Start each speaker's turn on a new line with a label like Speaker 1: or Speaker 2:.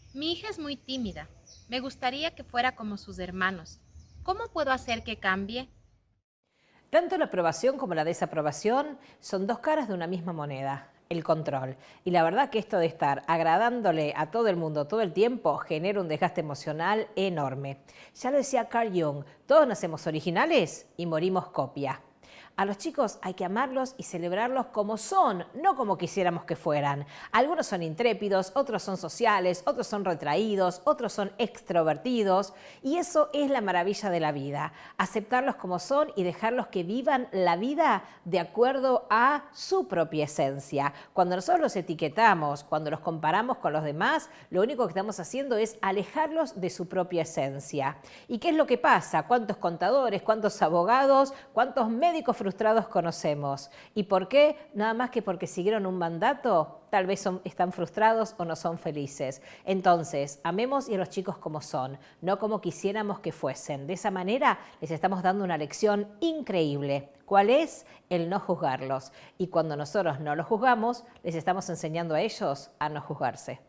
Speaker 1: Mi hija es muy tímida. Me gustaría que fuera como sus hermanos. ¿Cómo puedo hacer que cambie?
Speaker 2: Tanto la aprobación como la desaprobación son dos caras de una misma moneda, el control. Y la verdad que esto de estar agradándole a todo el mundo todo el tiempo genera un desgaste emocional enorme. Ya lo decía Carl Jung, todos nacemos originales y morimos copia. A los chicos hay que amarlos y celebrarlos como son, no como quisiéramos que fueran. Algunos son intrépidos, otros son sociales, otros son retraídos, otros son extrovertidos. Y eso es la maravilla de la vida, aceptarlos como son y dejarlos que vivan la vida de acuerdo a su propia esencia. Cuando nosotros los etiquetamos, cuando los comparamos con los demás, lo único que estamos haciendo es alejarlos de su propia esencia. ¿Y qué es lo que pasa? ¿Cuántos contadores, cuántos abogados, cuántos médicos frustrados conocemos? ¿Y por qué? Nada más que porque siguieron un mandato, tal vez están frustrados o no son felices. Entonces, amemos a los chicos como son, no como quisiéramos que fuesen. De esa manera les estamos dando una lección increíble. ¿Cuál es? El no juzgarlos. Y cuando nosotros no los juzgamos, les estamos enseñando a ellos a no juzgarse.